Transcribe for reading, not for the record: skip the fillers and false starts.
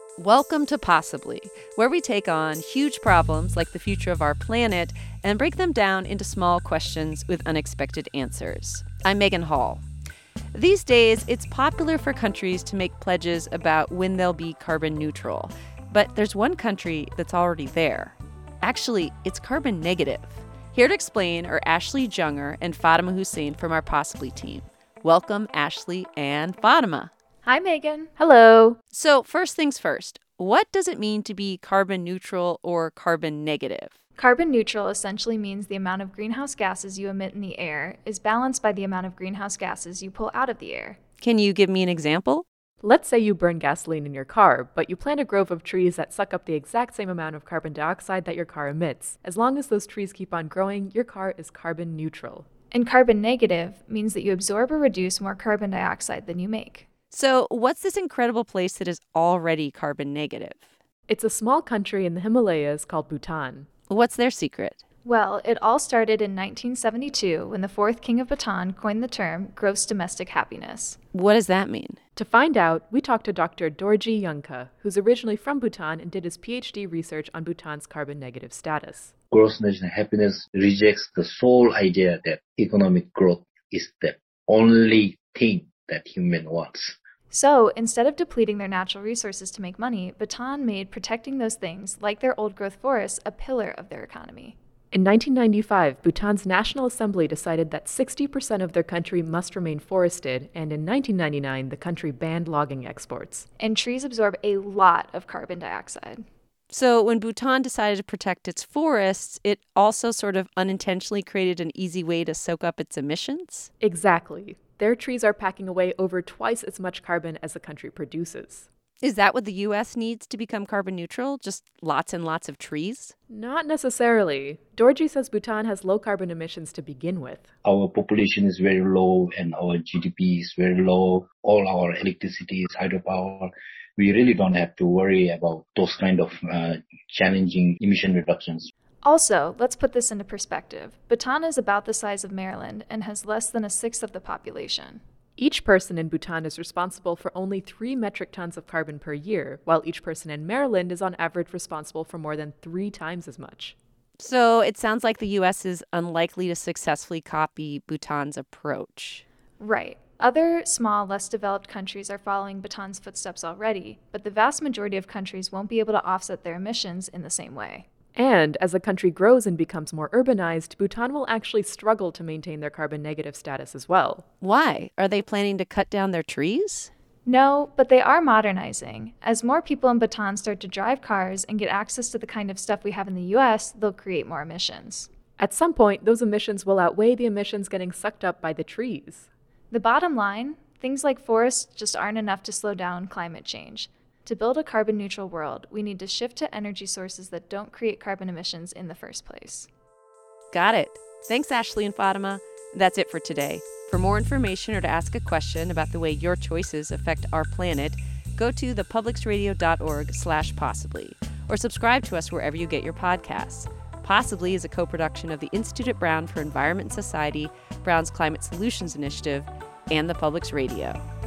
Welcome to Possibly, where we take on huge problems like the future of our planet and break them down into small questions with unexpected answers. I'm Megan Hall. These days, it's popular for countries to make pledges about when they'll be carbon neutral. But there's one country that's already there. Actually, it's carbon negative. Here to explain are Ashley Junger and Fatima Hussein from our Possibly team. Welcome, Ashley and Fatima. Hi, Megan. Hello. So first things first, what does it mean to be carbon neutral or carbon negative? Carbon neutral essentially means the amount of greenhouse gases you emit in the air is balanced by the amount of greenhouse gases you pull out of the air. Can you give me an example? Let's say you burn gasoline in your car, but you plant a grove of trees that suck up the exact same amount of carbon dioxide that your car emits. As long as those trees keep on growing, your car is carbon neutral. And carbon negative means that you absorb or reduce more carbon dioxide than you make. So what's this incredible place that is already carbon negative? It's a small country in the Himalayas called Bhutan. What's their secret? Well, it all started in 1972 when the fourth king of Bhutan coined the term gross domestic happiness. What does that mean? To find out, we talked to Dr. Dorji Yungka, who's originally from Bhutan and did his PhD research on Bhutan's carbon negative status. Gross national happiness rejects the sole idea that economic growth is the only thing that human wants. So, instead of depleting their natural resources to make money, Bhutan made protecting those things, like their old-growth forests, a pillar of their economy. In 1995, Bhutan's National Assembly decided that 60% of their country must remain forested, and in 1999, the country banned logging exports. And trees absorb a lot of carbon dioxide. So when Bhutan decided to protect its forests, it also sort of unintentionally created an easy way to soak up its emissions? Exactly. Their trees are packing away over twice as much carbon as the country produces. Is that what the U.S. needs to become carbon neutral? Just lots and lots of trees? Not necessarily. Dorji says Bhutan has low carbon emissions to begin with. Our population is very low and our GDP is very low. All our electricity is hydropower. We really don't have to worry about those kind of challenging emission reductions. Also, let's put this into perspective. Bhutan is about the size of Maryland and has less than a sixth of the population. Each person in Bhutan is responsible for only 3 metric tons of carbon per year, while each person in Maryland is on average responsible for more than 3 times as much. So it sounds like the U.S. is unlikely to successfully copy Bhutan's approach. Right. Other small, less developed countries are following Bhutan's footsteps already, but the vast majority of countries won't be able to offset their emissions in the same way. And as the country grows and becomes more urbanized, Bhutan will actually struggle to maintain their carbon negative status as well. Why? Are they planning to cut down their trees? No, but they are modernizing. As more people in Bhutan start to drive cars and get access to the kind of stuff we have in the US, they'll create more emissions. At some point, those emissions will outweigh the emissions getting sucked up by the trees. The bottom line, things like forests just aren't enough to slow down climate change. To build a carbon-neutral world, we need to shift to energy sources that don't create carbon emissions in the first place. Got it. Thanks, Ashley and Fatima. That's it for today. For more information or to ask a question about the way your choices affect our planet, go to thepublicsradio.org/possibly or subscribe to us wherever you get your podcasts. Possibly is a co-production of the Institute at Brown for Environment and Society, Brown's Climate Solutions Initiative, and the Public's Radio.